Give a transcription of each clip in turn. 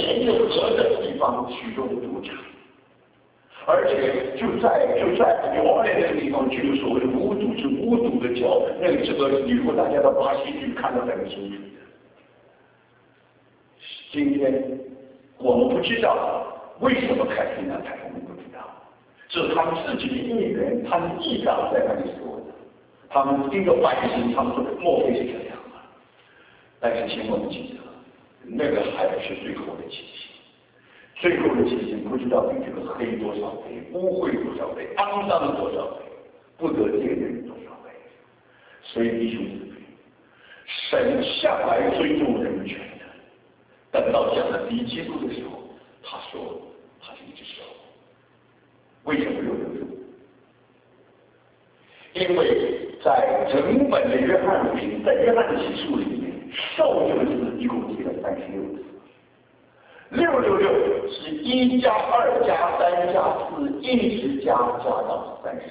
田有河的地方许多的赌场，而且就在纽奥良那个地方就有所谓的无赌的角，那个这个如果大家到巴西去看得很清楚。今天我们不知道为什么开西南台，我们不知道，这是他们自己的议员，他们议长在那里说的，他们一个反省，他们说莫非是这样吗？但是请我们记得，那个还不是最后的情形，最后的情形不知道比这个黑多少倍，污秽多少倍，肮脏多少倍，不得见人多少倍。所以弟兄姊妹，神向来尊重人权的，等到讲了敌基督的时候，他说他是一只手，为什么有人说？因为在整本的约翰福音，在约翰的启示录里面，受这个字一共提了36次，666是1加2加3加4一直加到36，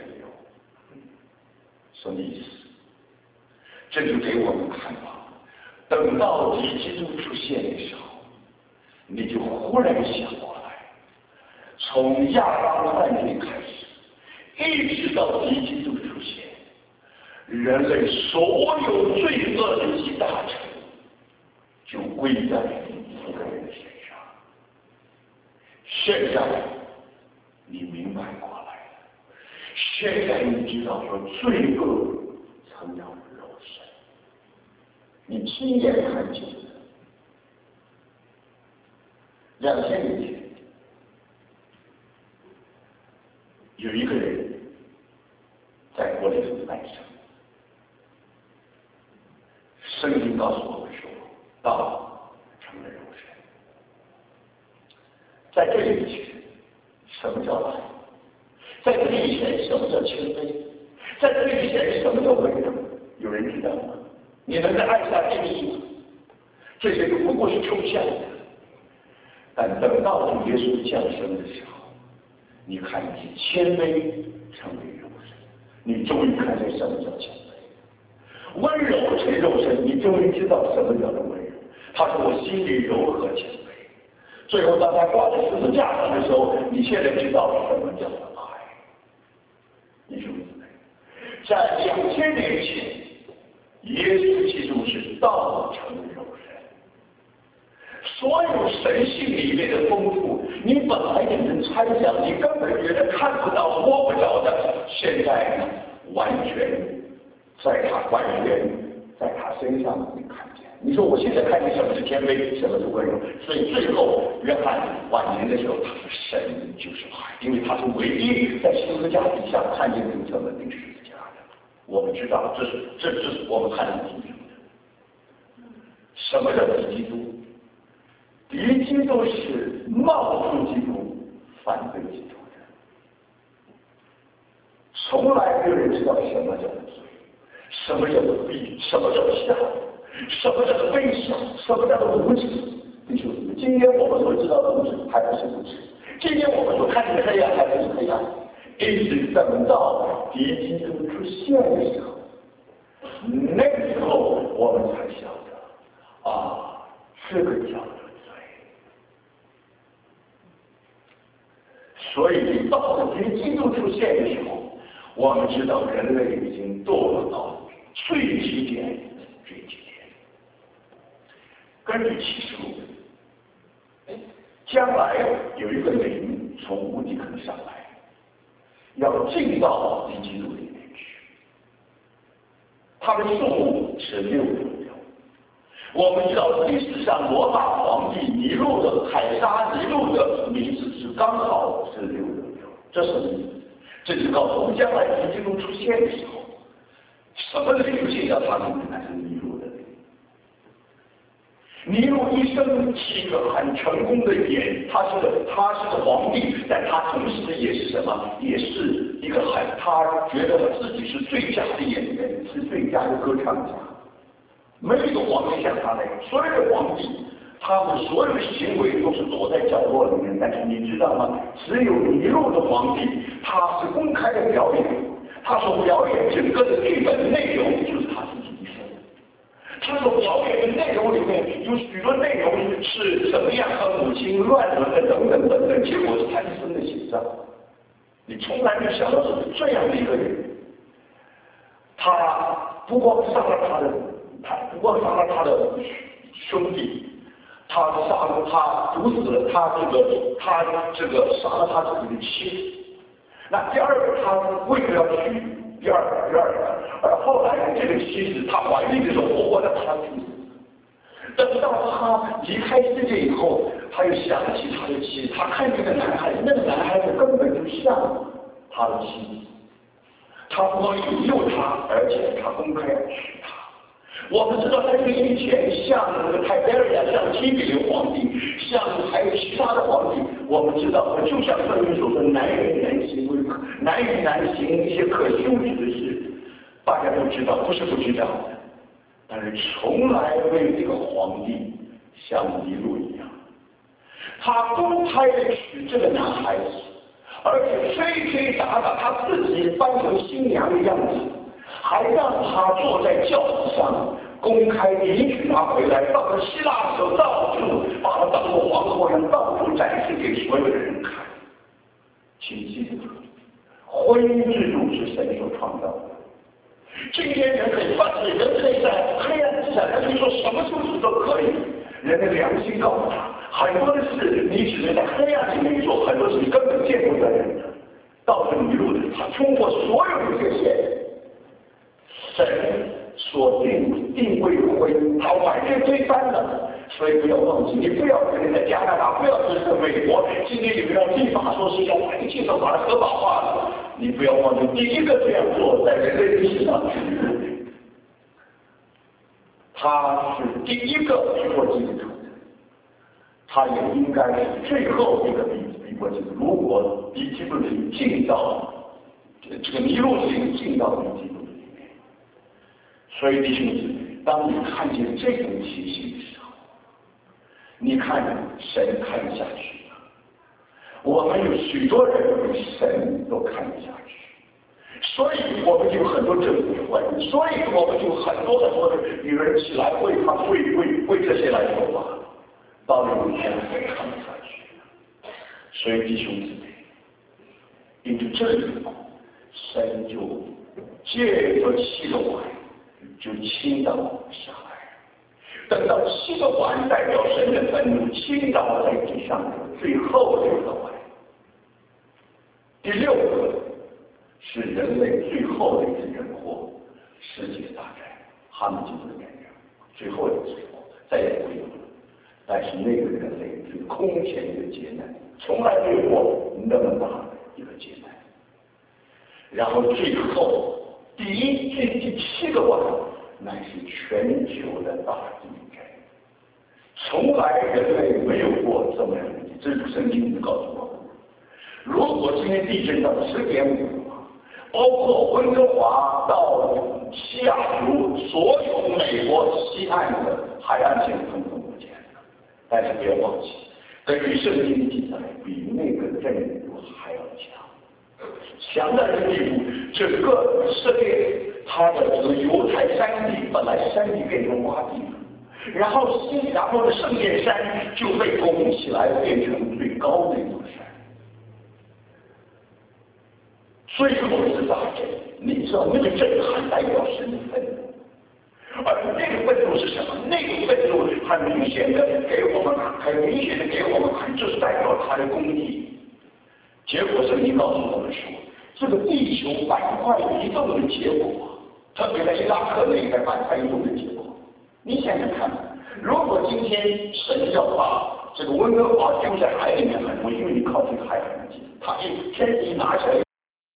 什么意思？这就给我们看到，等到敌基督出现的时候，你就忽然想过来，从亚当犯罪开始，一直到敌基督出现，人类所有罪恶的集大成就归在一个人的身上。现在你明白过来了，现在你知道说罪恶曾要肉身，你亲眼看见了。2000年前，有一个人在国内中诞生。圣经告诉我们说，道成了肉身。在这里以前，什么叫爱？在这里以前，什么叫谦卑？在这里以前，什么叫温柔？有人知道吗？你能在爱下定义吗？这些不过是抽象的。但等到主耶稣降生的时候，你看见谦卑成为肉身，你终于看见什么叫谦卑；温柔成肉身，你终于知道什么叫做温柔。他说我心里柔和谦卑。最后当他挂在十字架上的时候，你现在知道什么叫做爱。弟兄姊妹，在2000年前，耶稣基督是道成肉身。所有神性里面的丰富，你本来只能猜想，你根本觉得看不到、摸不着的，现在呢，完全在他身上你看见。你说我现在看见什么是谦卑，什么是温柔？所以最后约翰晚年的时候，他说神就是爱，因为他是唯一在十字架底下看见主怎么钉十字架的。我们知道，这是我们看得清楚的。什么叫敌基督？敌基督是冒充基督、反对基督的。从来没有人知道什么叫做罪，什么叫做逼，什么叫做下，什么叫做悲伤，什么叫做无知。弟兄姊妹，今天我们所知道的无知还不是无知，今天我们所看见的黑暗还不是黑暗，一直等到敌基督出现的时候，那个时候我们才晓得啊，这个叫做罪。所以到了敌基督出现的时候，我们知道人类已经堕落到最极点。根据启示录，将来有一个灵从无底坑上来，要进到敌基督里面去。他们数目是666。我们知道历史上罗马皇帝尼禄的凯撒尼禄的名字是刚好是666，这是什么意思？这就告诉我们，将来敌基督出现的时候，什么灵进到他里面，那是尼禄的灵。尼禄一生是一个很成功的演，他是个皇帝，但他同时也是什么？也是一个他觉得自己是最佳的演员，是最佳的歌唱家。没有一个皇帝像他那样，所有的皇帝，他们所有的行为都是躲在角落里面。但是你知道吗？只有尼禄的皇帝，他是公开的表演，他所表演整个的剧本内容就是他自己一生。 他所表演的内容里面有许多内容是怎么样和母亲乱伦的等等等等，结果是胎生的写照。你从来没有想到是这样的一个人，他不光杀了他的兄弟，他毒死了他杀了他自己的妻子。那第二个，他为了要去第二个，而后来这个妻子她怀孕的时候，活活的把他毒死。等到他离开世界以后，他又想起他的妻子，他看这个男孩子，那个男孩子根本就像他的妻子，他不光引诱他，而且他公开要娶她。我们知道在这个以前，像那个泰贝尔亚，像提比留皇帝，像还有其他的皇帝，我们知道，就像圣经所说，难于难行一些可羞耻的事，大家都知道，不是不知道的。但是从来没有这个皇帝像尼禄一样，他公开的娶这个男孩子，而且吹打他自己扮成新娘的样子，还让他坐在轿子上，公开迎娶他回来。到了希腊的时候，到处把他当作皇后人，到处展示给所有的人看。请记住，婚姻制度是神所创造的。今天人可以犯罪，人可以在黑暗之下，人可以说什么事都可以。人的良心告诉他，很多的事你只能在黑暗里面做，很多事你根本见不得人的。到了迷路的，他冲破所有的这些神所定位的婚姻，他完全推翻了。所以不要忘记，你不要可能在加拿大，不要只是美国，今天你不要立法说是要来接受把它合法化了。你不要忘记，第一个这样做在人类历史上是尼禄，他是第一个逼迫基督徒的，他也应该是最后一个逼迫基督徒。如果逼基督徒进到这个尼禄是进到逼基督徒里面，所以弟兄姊妹，当你看见这种情形的时候，你看神看下去了。我们有许多人对神都看不下去，所以我们有很多政府官员，所以我们有很多的女人起来为这些来说话。到了有一天谁看不下去了，所以弟兄姊妹，因为这一步，神就借着7个碗就倾倒下来。等到7个碗代表神的愤怒倾倒在地上的最后6个碗，第6个是人类最后的一次人祸，世界大战，哈姆金的战争，最后一次再也不有了。但是那个人类最空前的劫难，从来没有过那么大的一个劫难。然后最后第7个碗，乃是全球的大地震，从来人类没有过这么样的地震。这是圣经告诉我们，如果今天地震到10.5，包括温哥华到西雅图，所有美国西岸的海岸线统统不见了。但是不要忘记，根据圣经记载，比那个震度还要强到这个地步，整个世界它的这个犹太山地本来山地变成洼地了，然后的圣殿山就被拱起来，变成最高的一座山。最后是大震，你知道那个震撼代表神的愤怒，而那个愤怒是什么？那个愤怒很明显的给我们看，这是代表他的公义。结果圣经告诉我们说，这个地球板块移动的结果，特别在伊拉克那一带板块移动的结果，你想想看，如果今天神要把这个温哥华丢在海里面很多，因为你靠近海很近，他一天一拿起来